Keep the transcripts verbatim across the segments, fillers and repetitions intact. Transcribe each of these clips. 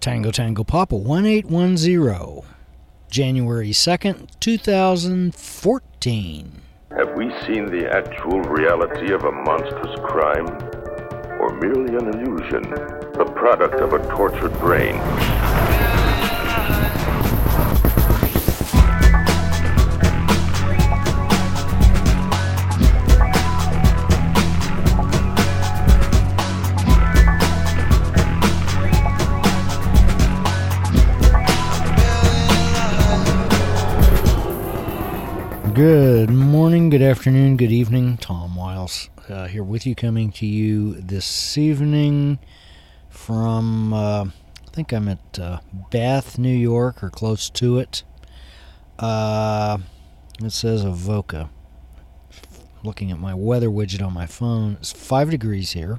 Tango Tango Papa one eight one zero, January second, two thousand fourteen. Have we seen the actual reality of a monstrous crime? Or merely an illusion, the product of a tortured brain? Good morning, good afternoon, good evening. Tom Wiles uh, here with you, coming to you this evening from, uh, I think I'm at uh, Bath, New York, or close to it. Uh, it says Avoca. Looking at my weather widget on my phone, it's five degrees here.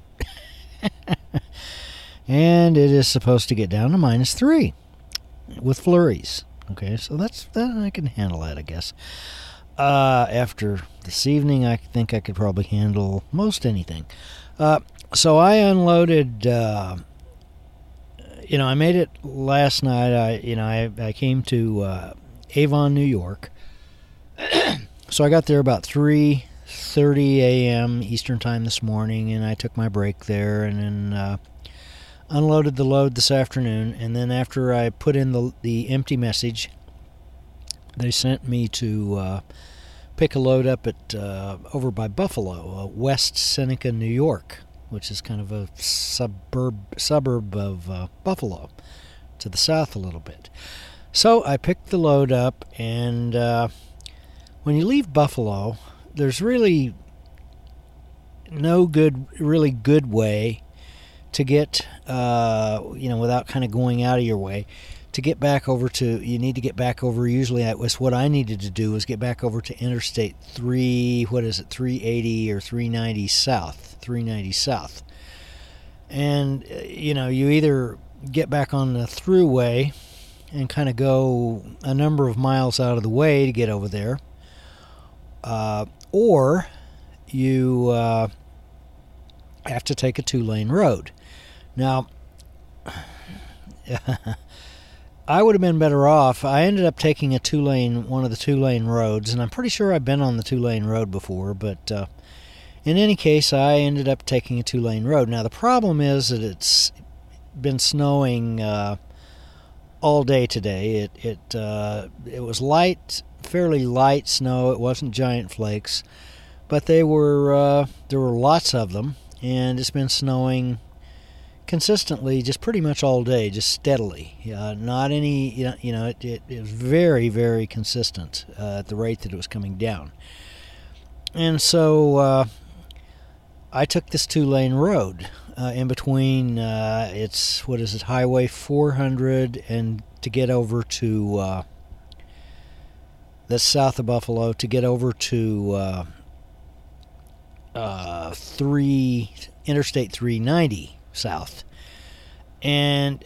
And it is supposed to get down to minus three with flurries. Okay, so that's that. I can handle that, I guess. Uh, after this evening, I think I could probably handle most anything. Uh, so I unloaded, uh, you know, I made it last night. I, you know, I, I came to uh, Avon, New York. So I got there about three thirty a.m. Eastern Time this morning, and I took my break there, and then uh, unloaded the load this afternoon. And then after I put in the the empty message, they sent me to uh, pick a load up at uh, over by Buffalo, uh, West Seneca, New York, which is kind of a suburb suburb of uh, Buffalo, to the south a little bit. So I picked the load up, and uh, when you leave Buffalo, there's really no good, really good way to get, uh, you know, without kind of going out of your way, to get back over to, you need to get back over, usually that was what I needed to do, was get back over to Interstate three, what is it, three eighty or three ninety South, three ninety South. And, you know, you either get back on the thruway and kind of go a number of miles out of the way to get over there, uh, or you uh, have to take a two-lane road. Now, I would have been better off. I ended up taking a two-lane, one of the two-lane roads, and I'm pretty sure I've been on the two-lane road before, but uh, in any case, I ended up taking a two-lane road. Now, the problem is that it's been snowing uh, all day today. It it uh, it was light, fairly light snow. It wasn't giant flakes, but they were uh, there were lots of them, and it's been snowing consistently, just pretty much all day, just steadily. Uh, not any, you know, you know it, it, it was very, very consistent uh, at the rate that it was coming down. And so uh, I took this two-lane road uh, in between. Uh, it's what is it, Highway four hundred, and to get over to uh, that's south of Buffalo, to get over to uh, uh, three Interstate three ninety. South. And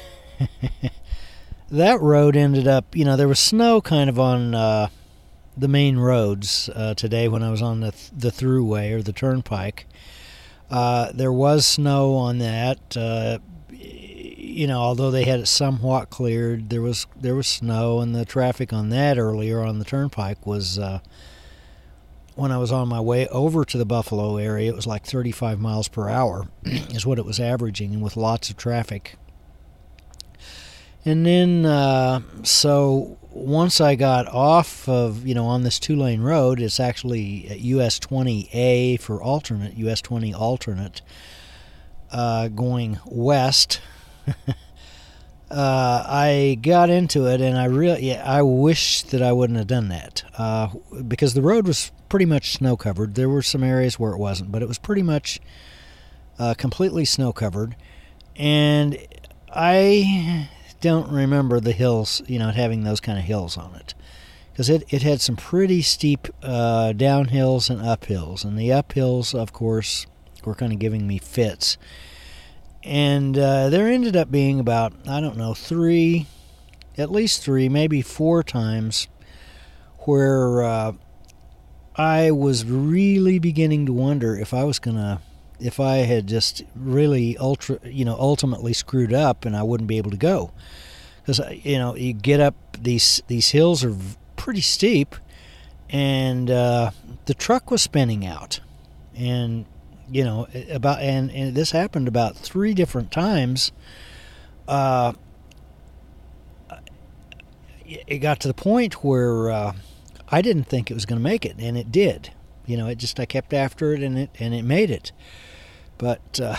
that road ended up, you know, there was snow kind of on uh, the main roads uh, today when I was on the th- the thruway or the turnpike. Uh, there was snow on that. Uh, you know, although they had it somewhat cleared, there was there was snow, and the traffic on that earlier on the turnpike was, uh, when I was on my way over to the Buffalo area, it was like thirty-five miles per hour is what it was averaging, and with lots of traffic. And then, uh, so once I got off of, you know, on this two-lane road, it's actually U S twenty A for alternate, U S twenty alternate, uh, going west. Uh, I got into it, and I really, yeah, I wish that I wouldn't have done that, uh, because the road was pretty much snow covered. There were some areas where it wasn't, but it was pretty much uh, completely snow covered. And I don't remember the hills, you know, having those kind of hills on it, because it, it had some pretty steep uh, downhills and uphills, and the uphills, of course, were kind of giving me fits. And uh, there ended up being about, I don't know, three, at least three, maybe four times where uh, I was really beginning to wonder if I was going to if I had just really ultra, you know, ultimately screwed up, and I wouldn't be able to go. Because, you know, you get up, these these hills are pretty steep, and uh, the truck was spinning out. And, you know, about and, and this happened about three different times. Uh, it got to the point where uh, I didn't think it was going to make it, and it did. You know, it just, I kept after it, and it and it made it. But uh,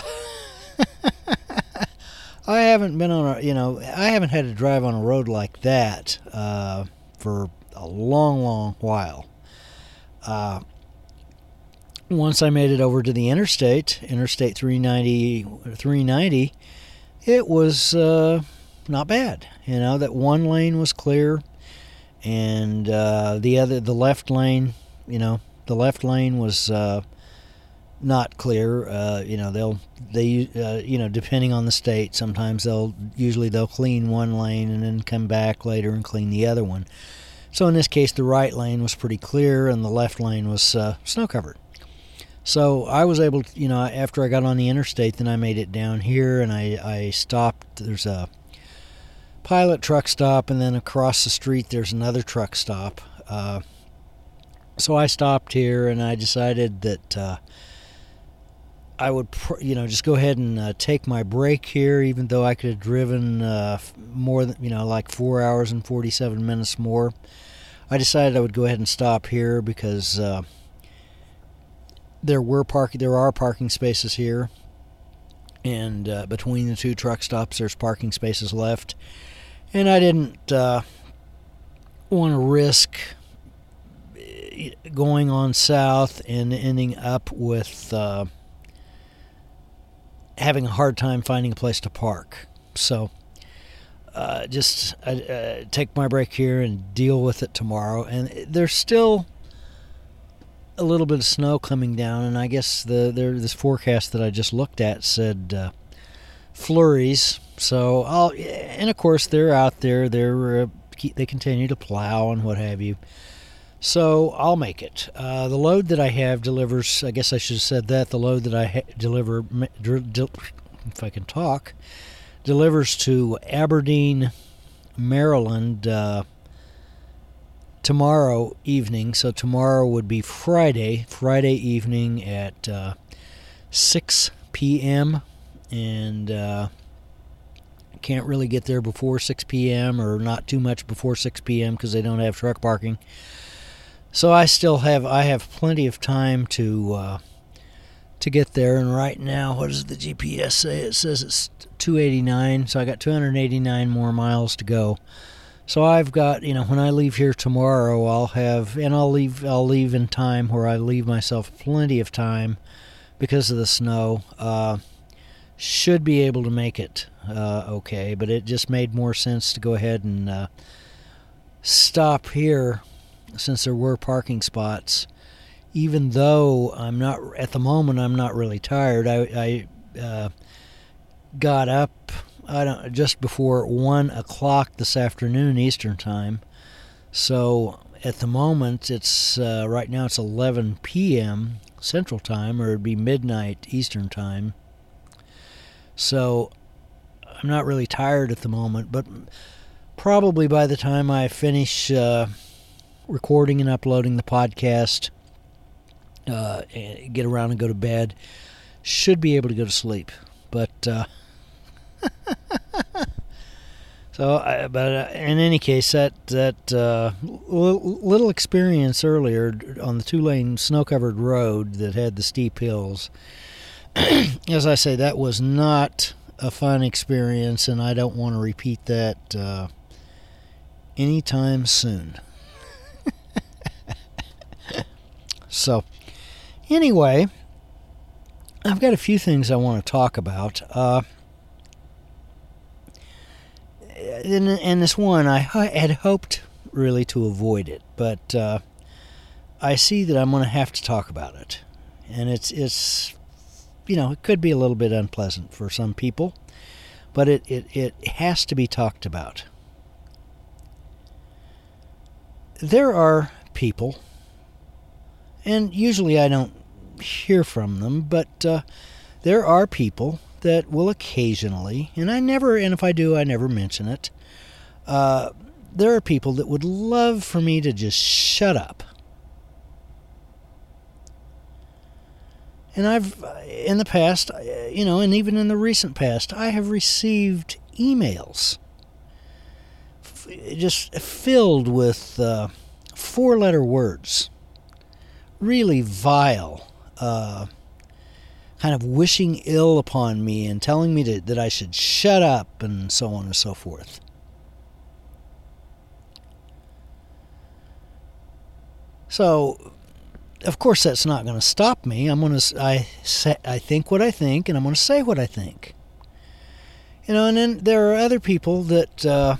I haven't been on a, you know, I haven't had to drive on a road like that uh, for a long, long while. Uh, once I made it over to the interstate, Interstate three ninety, three ninety, it was uh, not bad. You know, that one lane was clear, and uh, the other, the left lane, you know, the left lane was uh, not clear. Uh, you know, they'll they uh, you know, depending on the state, sometimes they'll usually they'll clean one lane and then come back later and clean the other one. So in this case, the right lane was pretty clear, and the left lane was uh, snow covered. So I was able to, you know, after I got on the interstate, then I made it down here, and I I stopped. There's a pilot truck stop, and then across the street there's another truck stop. Uh, so I stopped here, and I decided that uh, I would, pr- you know, just go ahead and uh, take my break here, even though I could have driven uh, more than, you know, like four hours and forty-seven minutes more. I decided I would go ahead and stop here because uh, there were park, there are parking spaces here, and uh, between the two truck stops, there's parking spaces left. And I didn't uh, want to risk going on south and ending up with uh, having a hard time finding a place to park. So uh, just uh, uh, take my break here and deal with it tomorrow. And there's still a little bit of snow coming down, and I guess the there this forecast that I just looked at said uh, flurries. So I'll, and of course they're out there. They're uh, they continue to plow and what have you. So I'll make it. Uh, the load that I have delivers. I guess I should have said that the load that I ha- deliver, if I can talk, delivers to Aberdeen, Maryland uh, tomorrow evening. So tomorrow would be Friday, Friday evening at uh, six p.m. and. Uh, Can't really get there before six p.m. or not too much before six p.m. because they don't have truck parking. So I still have I have plenty of time to uh, to get there. And right now, what does the G P S say? It says it's two eighty-nine. So I got two hundred eighty-nine more miles to go. So I've got, you know, when I leave here tomorrow, I'll have and I'll leave I'll leave in time where I leave myself plenty of time because of the snow. Uh, should be able to make it. Uh, okay, but it just made more sense to go ahead and uh, stop here since there were parking spots. Even though I'm not, at the moment, I'm not really tired. I, I uh, got up I don't just before one o'clock this afternoon Eastern time. So at the moment, it's uh, right now it's eleven p.m. Central Time, or it'd be midnight Eastern Time. So I'm not really tired at the moment, but probably by the time I finish uh, recording and uploading the podcast, uh, get around and go to bed, should be able to go to sleep. But uh, so, I, but uh, in any case, that that uh, little experience earlier on the two-lane snow-covered road that had the steep hills. As I say, that was not a fun experience, and I don't want to repeat that uh, anytime soon. So, anyway, I've got a few things I want to talk about. Uh, and, and this one, I had hoped really to avoid it, but uh, I see that I'm going to have to talk about it. And it's it's... you know, it could be a little bit unpleasant for some people, but it, it, it has to be talked about. There are people, and usually I don't hear from them, but uh, there are people that will occasionally, and I never, and if I do, I never mention it, uh, there are people that would love for me to just shut up. And I've, in the past, you know, and even in the recent past, I have received emails f- just filled with uh, four-letter words, really vile, uh, kind of wishing ill upon me and telling me to, that I should shut up and so on and so forth. So, of course, that's not going to stop me. I'm going to I say I think what I think, and I'm going to say what I think. You know, and then there are other people that uh,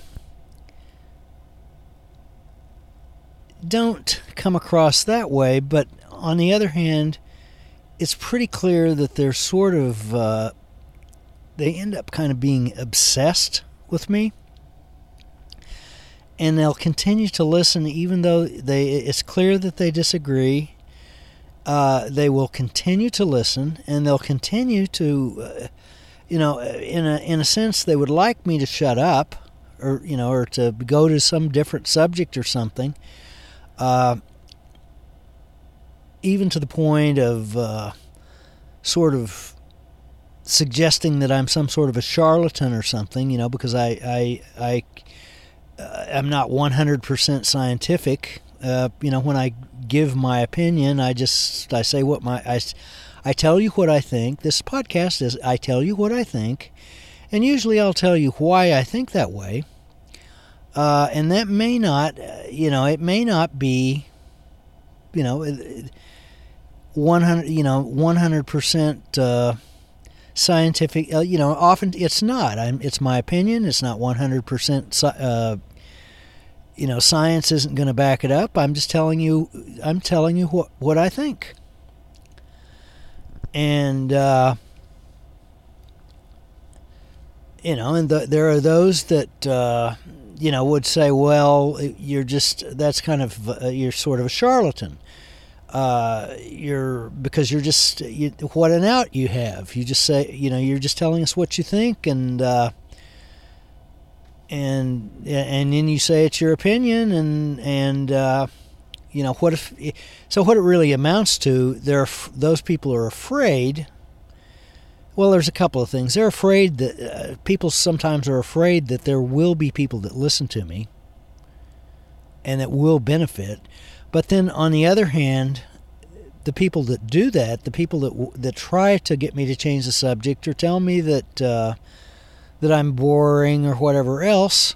don't come across that way. But on the other hand, it's pretty clear that they're sort of uh, they end up kind of being obsessed with me. And they'll continue to listen even though they it's clear that they disagree. Uh, they will continue to listen, and they'll continue to, uh, you know, in a in a sense, they would like me to shut up, or you know, or to go to some different subject or something. Uh, even to the point of uh, sort of suggesting that I'm some sort of a charlatan or something, you know, because I I I uh, am not one hundred percent scientific. Uh, you know, when I give my opinion, I just I say what my I, I tell you what I think. This podcast is I tell you what I think, and usually I'll tell you why I think that way. Uh, and that may not, uh, you know, it may not be, you know, one hundred, you know, one hundred percent uh, scientific. Uh, you know, often it's not. I'm, it's my opinion. It's not one hundred percent. Uh, You know, science isn't going to back it up. I'm just telling you, I'm telling you what, what I think. And, uh, you know, and the, there are those that, uh, you know, would say, well, you're just, that's kind of, uh, you're sort of a charlatan. Uh, you're, because you're just, you, what an out you have. You just say, you know, you're just telling us what you think, and, uh, And and then you say it's your opinion, and and uh, you know what if? So what it really amounts to, they're those people are afraid. Well, there's a couple of things. They're afraid that uh, people sometimes are afraid that there will be people that listen to me, and that will benefit. But then on the other hand, the people that do that, the people that that try to get me to change the subject or tell me that. Uh, that I'm boring or whatever else,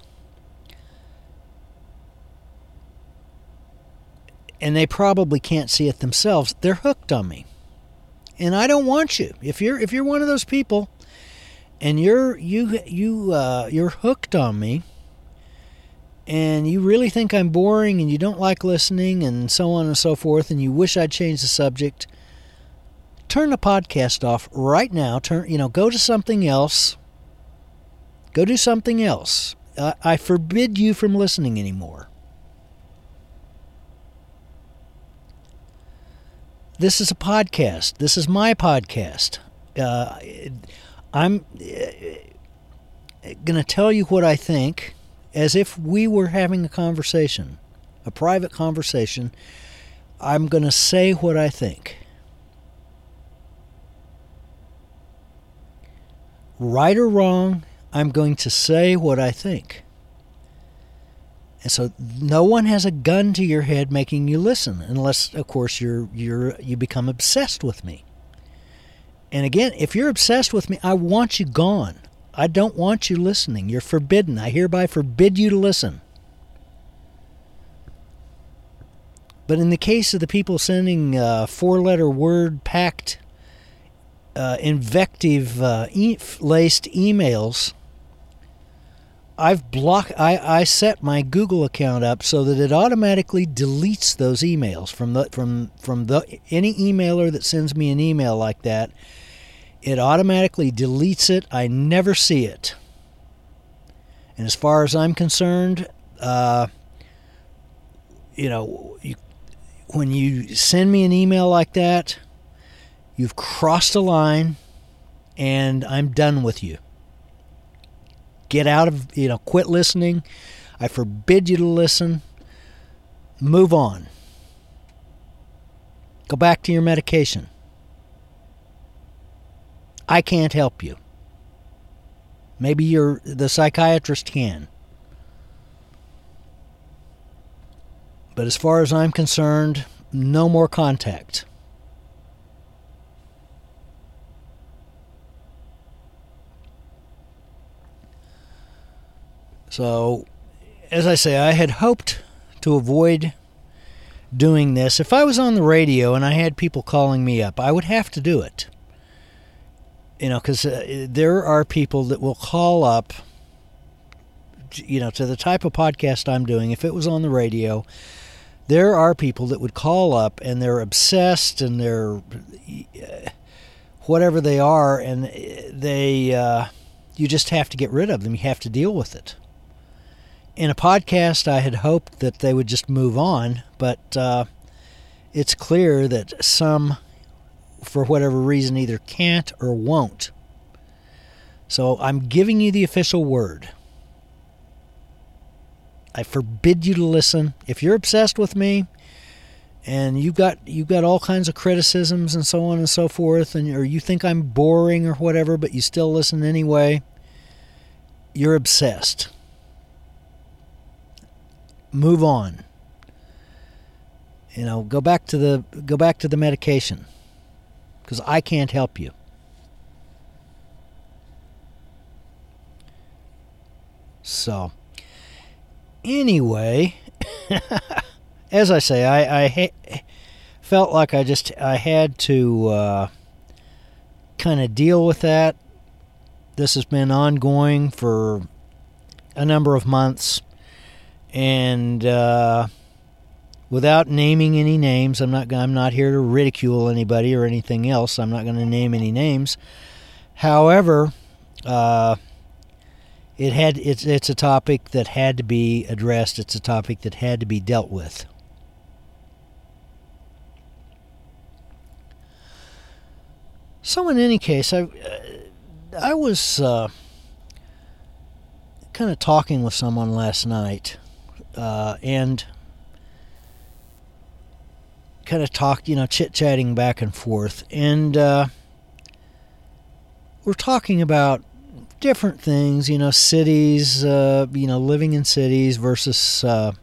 and they probably can't see it themselves, they're hooked on me. And I don't want you. If you're if you're one of those people and you're you you uh, you're hooked on me, and you really think I'm boring and you don't like listening and so on and so forth, and you wish I'd change the subject, turn the podcast off right now. Turn you know, go to something else. Go do something else. Uh, I forbid you from listening anymore. This is a podcast. This is my podcast. Uh, I'm uh, going to tell you what I think as if we were having a conversation, a private conversation. I'm going to say what I think. Right or wrong, I'm going to say what I think. And so no one has a gun to your head making you listen, unless, of course, you're you're you become obsessed with me. And again, if you're obsessed with me, I want you gone. I don't want you listening. You're forbidden. I hereby forbid you to listen. But in the case of the people sending uh, four-letter word-packed, uh, invective-laced uh, e- emails, I've blocked. I, I set my Google account up so that it automatically deletes those emails from the from from the any emailer that sends me an email like that. It automatically deletes it. I never see it. And as far as I'm concerned, uh, you know, you, when you send me an email like that, you've crossed a line. and I'm done with you. Get out of, you know, quit listening. I forbid you to listen. Move on. Go back to your medication. I can't help you. Maybe you're, the psychiatrist can. But as far as I'm concerned, no more contact. So, as I say, I had hoped to avoid doing this. If I was on the radio and I had people calling me up, I would have to do it. You know, because uh, there are people that will call up, you know, to the type of podcast I'm doing. If it was on the radio, there are people that would call up and they're obsessed and they're uh, whatever they are, and they uh, you just have to get rid of them. You have to deal with it. In a podcast, I had hoped that they would just move on, but uh, it's clear that some, for whatever reason, either can't or won't. So I'm giving you the official word. I forbid you to listen. If you're obsessed with me and you've got you've got all kinds of criticisms and so on and so forth, and or you think I'm boring or whatever, but you still listen anyway, you're obsessed. Move on. You know, go back to the go back to the medication, because I can't help you. So, anyway, as I say, I, I ha- felt like I just I had to uh, kind of deal with that. This has been ongoing for a number of months. And uh, without naming any names, I'm not I'm not here to ridicule anybody or anything else. I'm not going to name any names. However, uh, it had it's it's a topic that had to be addressed. It's a topic that had to be dealt with. So, in any case, I I was uh, kind of talking with someone last night. Uh, and kind of talked, you know, chit-chatting back and forth. And uh, we're talking about different things, you know, cities, uh, you know, living in cities versus, uh,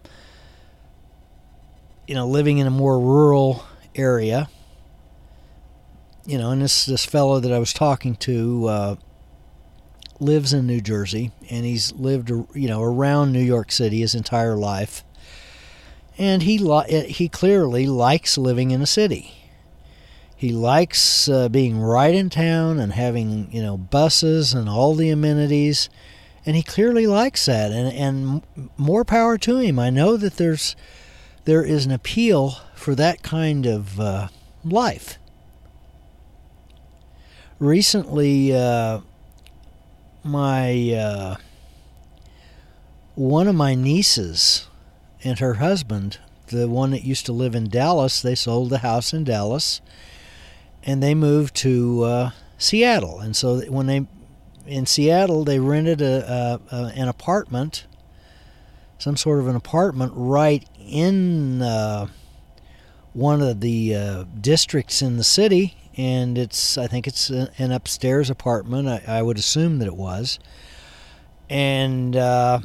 you know, living in a more rural area. You know, and this, this fellow that I was talking to uh, lives in New Jersey, and he's lived, you know, around New York City his entire life, and he li- he clearly likes living in a city. He likes uh, being right in town and having, you know, buses and all the amenities, and he clearly likes that, and and more power to him. I know that there's there is an appeal for that kind of uh, life. Recently, uh, my uh, one of my nieces and her husband, the one that used to live in Dallas, they sold the house in Dallas, and they moved to uh, Seattle. And so when they in Seattle, they rented a, a, a an apartment, some sort of an apartment right in uh, one of the uh, districts in the city. And it's, I think it's an upstairs apartment. I, I would assume that it was. And uh,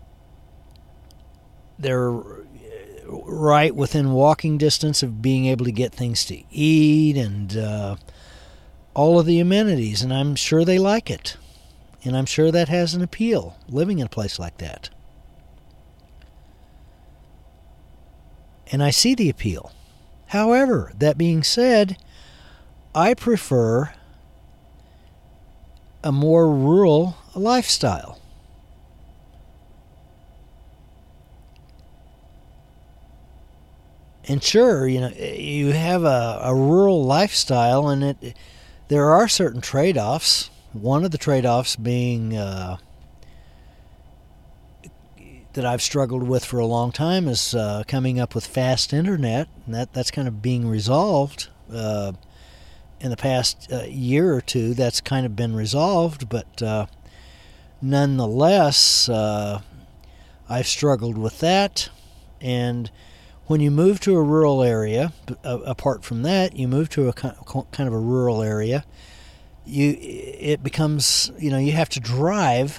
they're right within walking distance of being able to get things to eat and uh, all of the amenities. And I'm sure they like it. And I'm sure that has an appeal, living in a place like that. And I see the appeal. However, that being said, I prefer a more rural lifestyle. And sure, you know, you have a, a rural lifestyle, and it there are certain trade-offs. One of the trade-offs being uh, that I've struggled with for a long time is uh, coming up with fast internet, and that, that's kind of being resolved. Uh, in the past uh, year or two, that's kind of been resolved, but uh, nonetheless, uh, I've struggled with that. And when you move to a rural area, uh, apart from that, you move to a kind of a rural area, you it becomes, you know, you have to drive.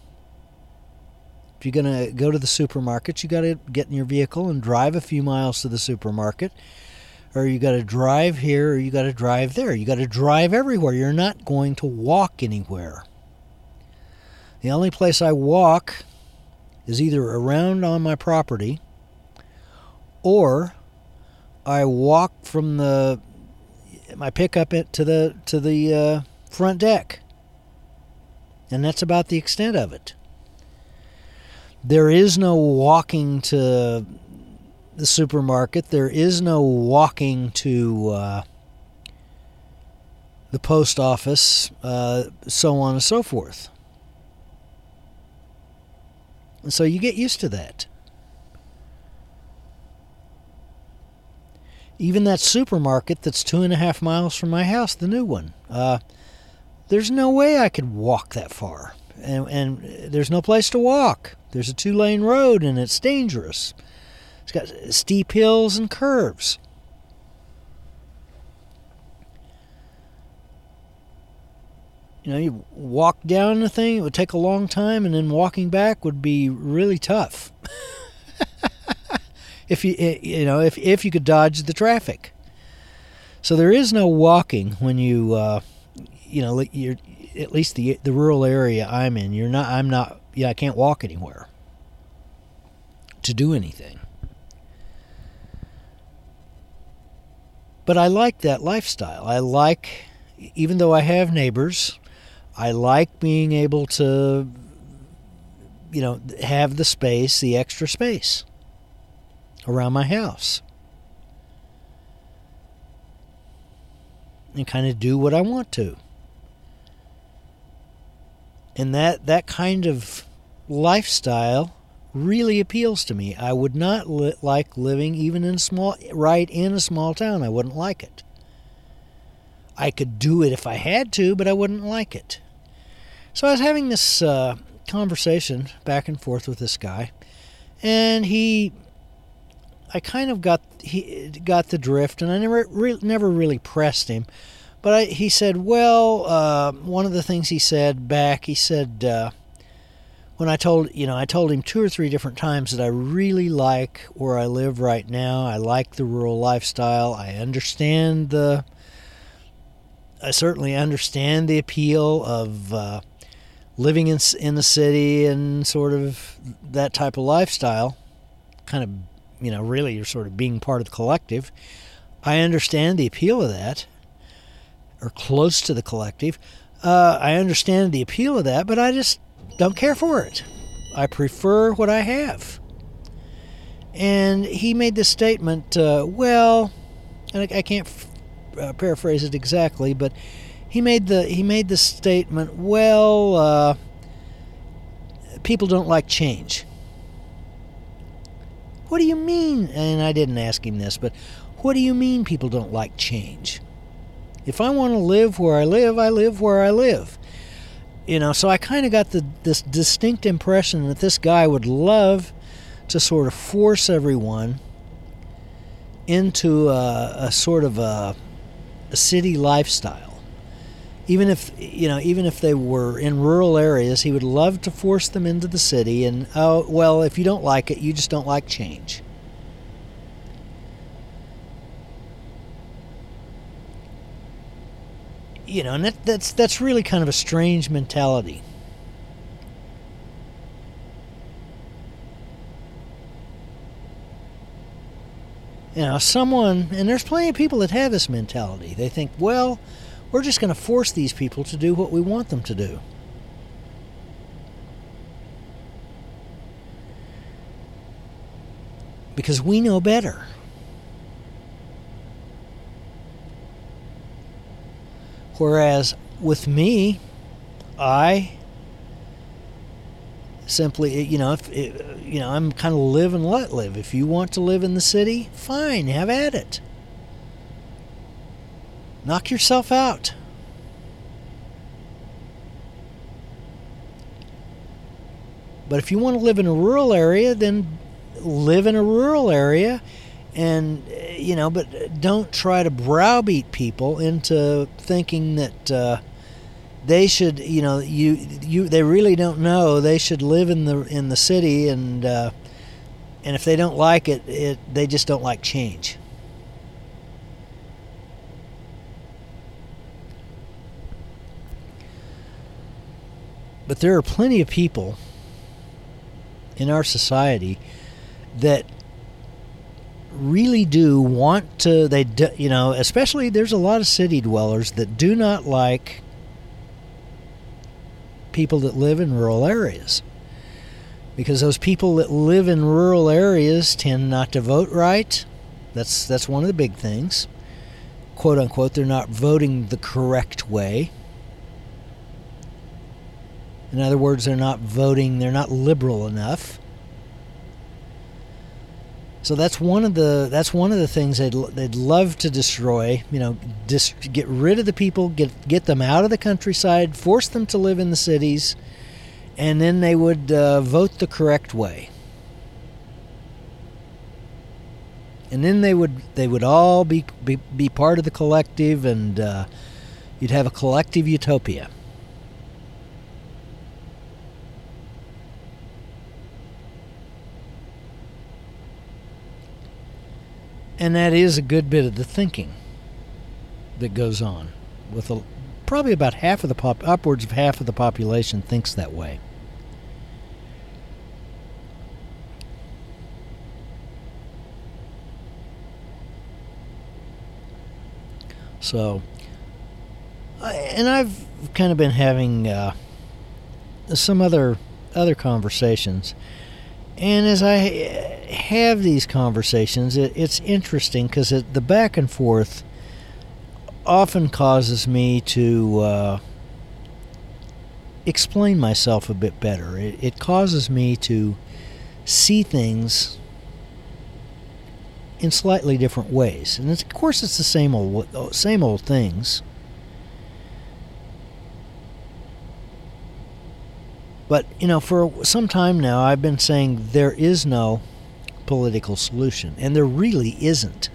If you're going to go to the supermarket, you got to get in your vehicle and drive a few miles to the supermarket. Or you got to drive here, or you got to drive there. You got to drive everywhere. You're not going to walk anywhere. The only place I walk is either around on my property, or I walk from the my pickup to the to the uh, front deck, and that's about the extent of it. There is no walking to the supermarket. There is no walking to uh, the post office, uh, so on and so forth. And so you get used to that. Even that supermarket that's two and a half miles from my house, the new one, uh, there's no way I could walk that far. And, and there's no place to walk. There's a two-lane road, and it's dangerous. It's got steep hills and curves. You know, you walk down the thing, it would take a long time, and then walking back would be really tough. if you you know, if if you could dodge the traffic. So there is no walking when you uh, you know, you're at least the the rural area I'm in. You're not. I'm not. Yeah, I can't walk anywhere to do anything. But I like that lifestyle. I like, even though I have neighbors, I like being able to, you know, have the space, the extra space around my house. And kind of do what I want to. And that, that kind of lifestyle really appeals to me. I would not li- like living even in small, right in a small town. I wouldn't like it. I could do it if I had to, but I wouldn't like it. So I was having this uh, conversation back and forth with this guy, and he, I kind of got he got the drift, and I never re- never really pressed him. But I, he said, well, uh, one of the things he said back, he said, uh, when I told, you know, I told him two or three different times that I really like where I live right now. I like the rural lifestyle. I understand the, I certainly understand the appeal of uh, living in in the city and sort of that type of lifestyle. Kind of, you know, really you're sort of being part of the collective. I understand the appeal of that, or close to the collective. Uh, I understand the appeal of that, but I just don't care for it. I prefer what I have. And he made this statement, uh, well, and I, I can't f- uh, paraphrase it exactly, but he made the he made the statement, well, uh, people don't like change. What do you mean? And I didn't ask him this, but what do you mean people don't like change? If I want to live where I live, I live where I live. You know, so I kind of got the this distinct impression that this guy would love to sort of force everyone into a, a sort of a, a city lifestyle. Even if, you know, even if they were in rural areas, he would love to force them into the city. And, oh, well, if you don't like it, you just don't like change. You know, and that, that's that's really kind of a strange mentality. You know, someone, and there's plenty of people that have this mentality. They think, well, we're just going to force these people to do what we want them to do. Because we know better. Whereas with me, I simply, you know, if you know, I'm kind of live and let live. If you want to live in the city, fine, have at it. knock yourself out. But if you want to live in a rural area, then live in a rural area, and you know, but don't try to browbeat people into thinking that uh, they should, you know, you you they really don't know. They should live in the in the city, and uh, and if they don't like it, it they just don't like change. But there are plenty of people in our society that really do want to, they do, you know, especially there's a lot of city dwellers that do not like people that live in rural areas, because those people that live in rural areas tend not to vote right. That's that's one of the big things, quote unquote. They're not voting the correct way. In other words, they're not voting, they're not liberal enough. So that's one of the that's one of the things they'd they'd love to destroy. You know, dis, get rid of the people, get get them out of the countryside, force them to live in the cities, and then they would uh, vote the correct way. And then they would they would all be be, be part of the collective, and uh, you'd have a collective utopia. And that is a good bit of the thinking that goes on. With a, probably about half of the pop, upwards of half of the population thinks that way. So, and I've kind of been having uh, some other other conversations. And as I have these conversations, it, it's interesting because it, the back and forth often causes me to uh, explain myself a bit better. It, it causes me to see things in slightly different ways. And it's, of course, it's the same old, same old things. But, you know, for some time now, I've been saying there is no political solution. And there really isn't.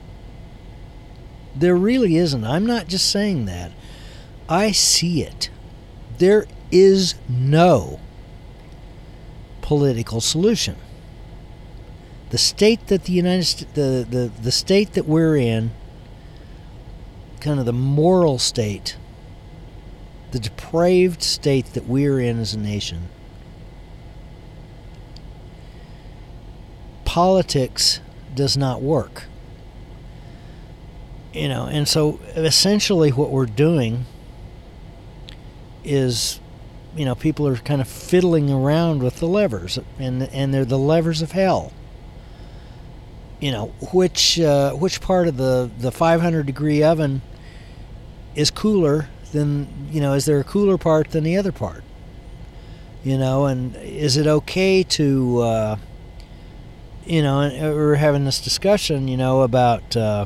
There really isn't. I'm not just saying that. I see it. There is no political solution. The state that the United States, the, the, the state that we're in, kind of the moral state, the depraved state that we're in as a nation, politics does not work. You know, and so essentially what we're doing is, you know, people are kind of fiddling around with the levers, and and they're the levers of hell. You know, which uh, which part of the, the five hundred degree oven is cooler than, you know, is there a cooler part than the other part? You know, and is it okay to, uh, you know, and we're having this discussion, you know, about, uh,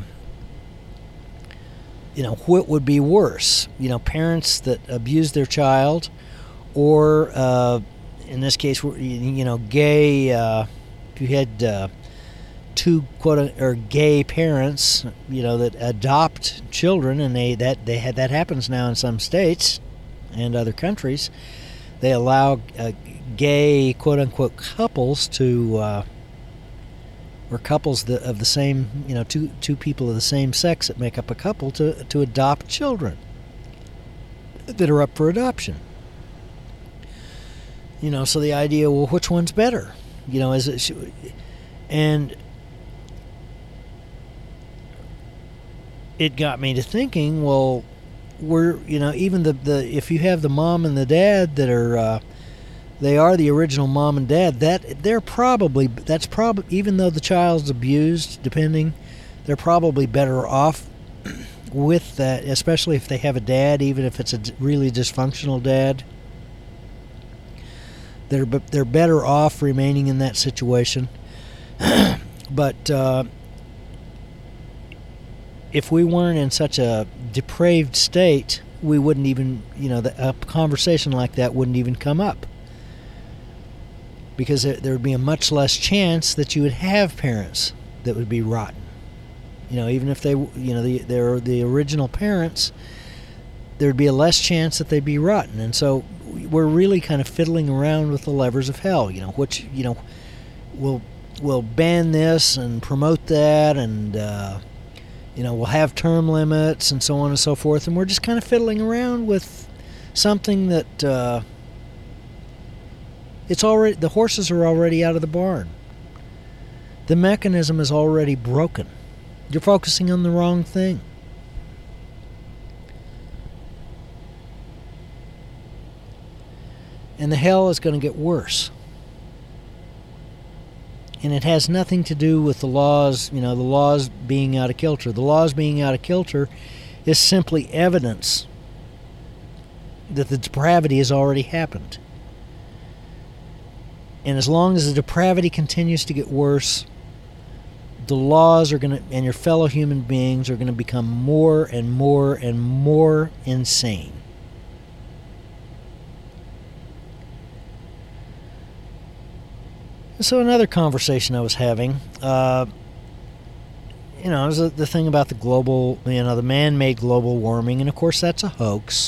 you know, what would be worse? You know, parents that abuse their child, or, uh, in this case, you know, gay, uh, if you had uh, two quote or gay parents, you know, that adopt children, and they that they had that happens now in some states and other countries. They allow uh, gay quote unquote couples to, uh, or couples that of the same, you know, two two people of the same sex that make up a couple to to adopt children that are up for adoption. You know, so the idea, well, which one's better? You know, is it, and it got me to thinking, well, we're, you know, even the, the if you have the mom and the dad that are, uh, they are the original mom and dad, that they're probably, that's probably, even though the child's abused, depending, they're probably better off with that, especially if they have a dad, even if it's a really dysfunctional dad. They're, they're better off remaining in that situation. But, uh, if we weren't in such a depraved state, we wouldn't even, you know, the, a conversation like that wouldn't even come up. Because there, there would be a much less chance that you would have parents that would be rotten. You know, even if they, you know, the, they're the original parents, there would be a less chance that they'd be rotten. And so we're really kind of fiddling around with the levers of hell, you know, which, you know, we'll, we'll ban this and promote that, and, uh, you know, we'll have term limits and so on and so forth. And we're just kind of fiddling around with something that, uh, it's already, the horses are already out of the barn. The mechanism is already broken. You're focusing on the wrong thing. And the hell is going to get worse. And it has nothing to do with the laws, you know, the laws being out of kilter. The laws being out of kilter is simply evidence that the depravity has already happened. And as long as the depravity continues to get worse, the laws are going to, and your fellow human beings are going to become more and more and more insane. So another conversation I was having, uh, you know, is the thing about the global, you know, the man-made global warming, and of course that's a hoax.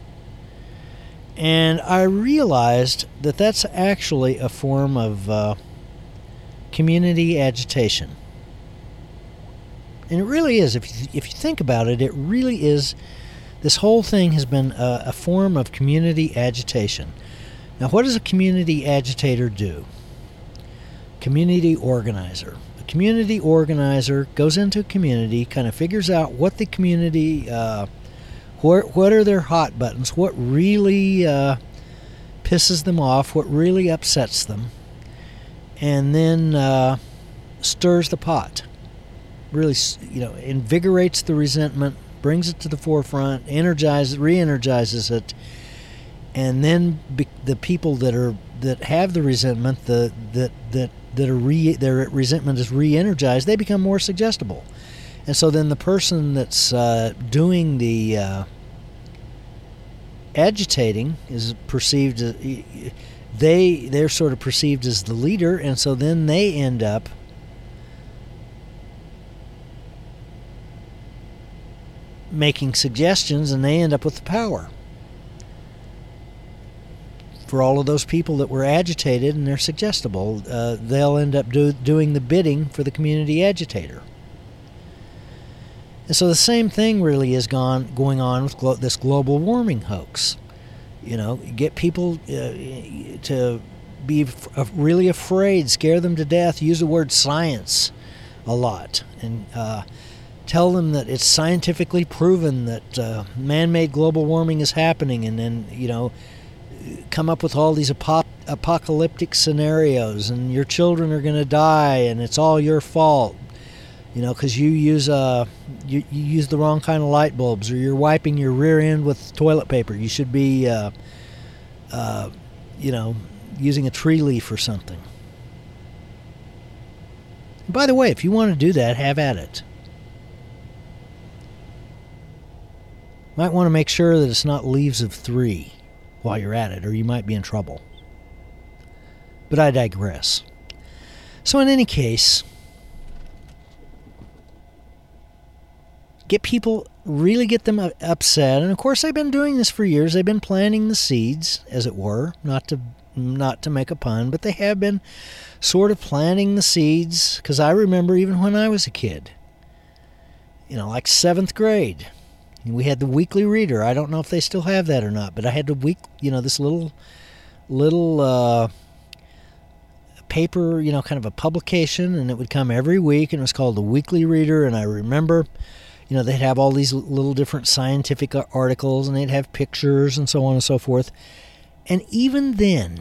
And I realized that that's actually a form of uh, community agitation. And it really is. If you, if you think about it, it really is. This whole thing has been a, a form of community agitation. Now, what does a community agitator do? Community organizer. A community organizer goes into a community, kind of figures out what the community, uh, what, what are their hot buttons, what really uh, pisses them off, what really upsets them, and then uh, stirs the pot. Really, you know, invigorates the resentment, brings it to the forefront, energizes, re-energizes it, and then be, the people that are that have the resentment, the that that that are re, their resentment is re-energized, they become more suggestible, and so then the person that's uh, doing the uh, agitating is perceived. As, they they're sort of perceived as the leader, and so then they end up making suggestions, and they end up with the power for all of those people that were agitated and they're suggestible. Uh, they'll end up do, doing the bidding for the community agitator. And so the same thing really is gone going on with glo- this global warming hoax. You know, get people uh, to be f- really afraid, scare them to death, use the word science a lot, and uh, tell them that it's scientifically proven that uh, man-made global warming is happening, and then, you know, come up with all these apo- apocalyptic scenarios, and your children are going to die, and it's all your fault, you know, because you use uh, you, you use the wrong kind of light bulbs, or you're wiping your rear end with toilet paper. You should be, uh, uh, you know, using a tree leaf or something. And by the way, if you want to do that, have at it. Might want to make sure that it's not leaves of three while you're at it, or you might be in trouble. But I digress. So in any case, get people, really get them upset. And of course, they've been doing this for years. They've been planting the seeds, as it were, not to not to make a pun, but they have been sort of planting the seeds, because I remember even when I was a kid, you know, like seventh grade, we had the Weekly Reader. I don't know if they still have that or not, but I had the week, you know, this little, little uh, paper, you know, kind of a publication, and it would come every week, and it was called the Weekly Reader. And I remember, you know, they'd have all these little different scientific articles, and they'd have pictures and so on and so forth. And even then,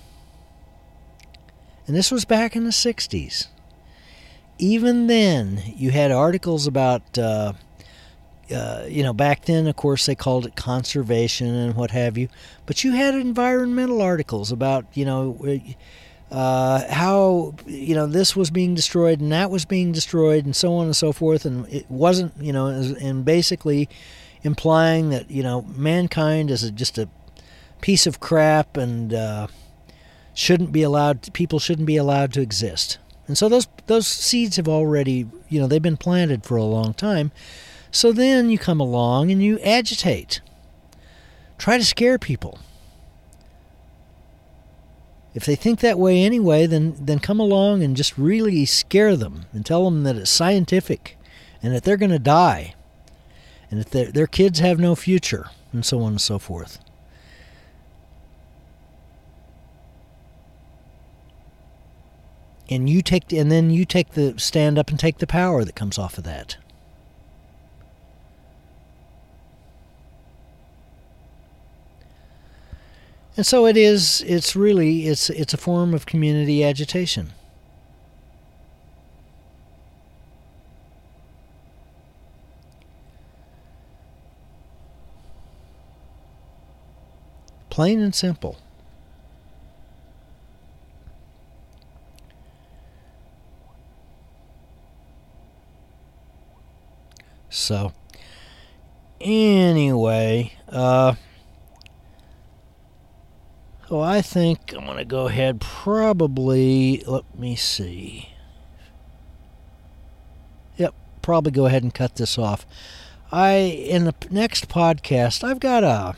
and this was back in the sixties, even then, you had articles about. Uh, Uh, you know, back then, of course, they called it conservation and what have you. But you had environmental articles about, you know, uh, how, you know, this was being destroyed and that was being destroyed and so on and so forth. And it wasn't, you know, and basically implying that, you know, mankind is a, just a piece of crap and uh, shouldn't be allowed, people shouldn't be allowed to exist. And so those those seeds have already, you know, they've been planted for a long time. So then you come along and you agitate. Try to scare people. If they think that way anyway, then, then come along and just really scare them and tell them that it's scientific and that they're going to die and that their, their kids have no future and so on and so forth. And you take, and then you take the stand up and take the power that comes off of that. And so it is, it's really, it's it's a form of community agitation. Plain and simple. So, anyway, uh, so I think I'm going to go ahead, probably, let me see. Yep, probably go ahead and cut this off. I, in the next podcast, I've got a,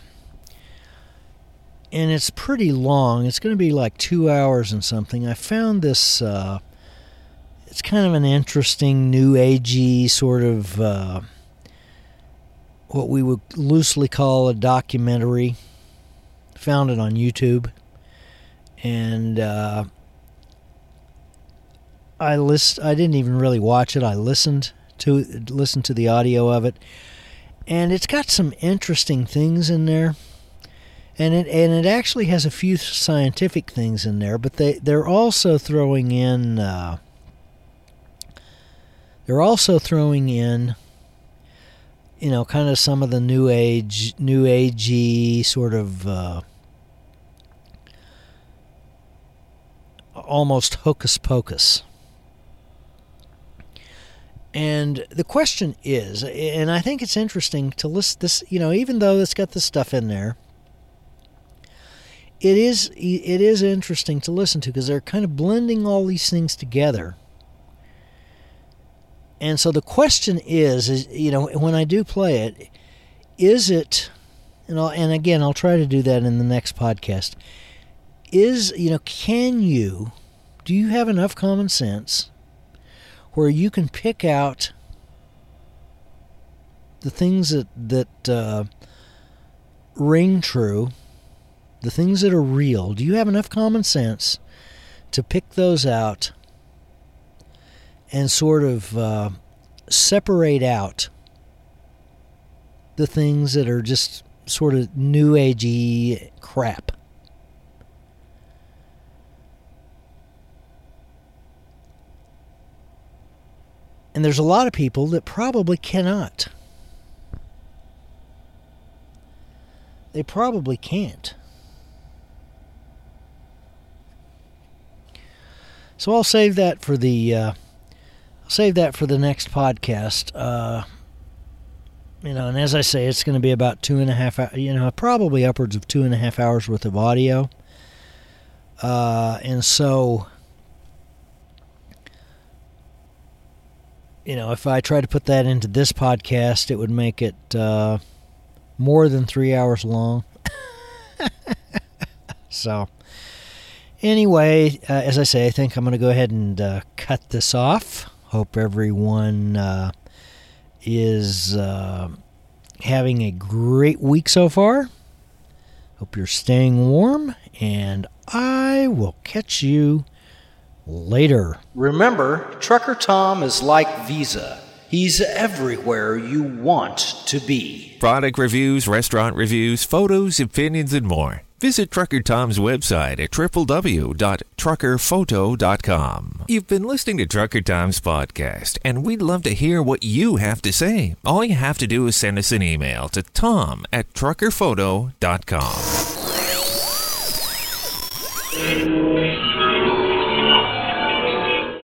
and it's pretty long, it's going to be like two hours and something. I found this, uh, it's kind of an interesting, new agey sort of, uh, what we would loosely call a documentary. Found it on YouTube, and uh, I list. I didn't even really watch it. I listened to listened to the audio of it, and it's got some interesting things in there, and it and it actually has a few scientific things in there. But they they're also throwing in. Uh, they're also throwing in. You know, kind of some of the new age, new agey sort of uh, almost hocus pocus. And the question is, and I think it's interesting to list this, you know, even though it's got this stuff in there, it is it is interesting to listen to because they're kind of blending all these things together. And so the question is, is, you know, when I do play it, is it, and, I'll, and again, I'll try to do that in the next podcast, is, you know, can you, do you have enough common sense where you can pick out the things that, that uh, ring true, the things that are real? Do you have enough common sense to pick those out and sort of uh, separate out the things that are just sort of new agey crap? And there's a lot of people that probably cannot. They probably can't. So I'll save that for the uh, I'll save that for the next podcast. Uh, you know, and as I say, it's going to be about two and a half, you know, probably upwards of two and a half hours worth of audio. Uh, and so, you know, if I try to put that into this podcast, it would make it uh, more than three hours long. So, anyway, uh, as I say, I think I'm going to go ahead and uh, cut this off. Hope everyone uh, is uh, having a great week so far. Hope you're staying warm, and I will catch you later. Remember, Trucker Tom is like Visa. He's everywhere you want to be. Product reviews, restaurant reviews, photos, opinions, and more. Visit Trucker Tom's website at w w w dot trucker photo dot com. You've been listening to Trucker Tom's podcast, and we'd love to hear what you have to say. All you have to do is send us an email to tom at trucker photo dot com.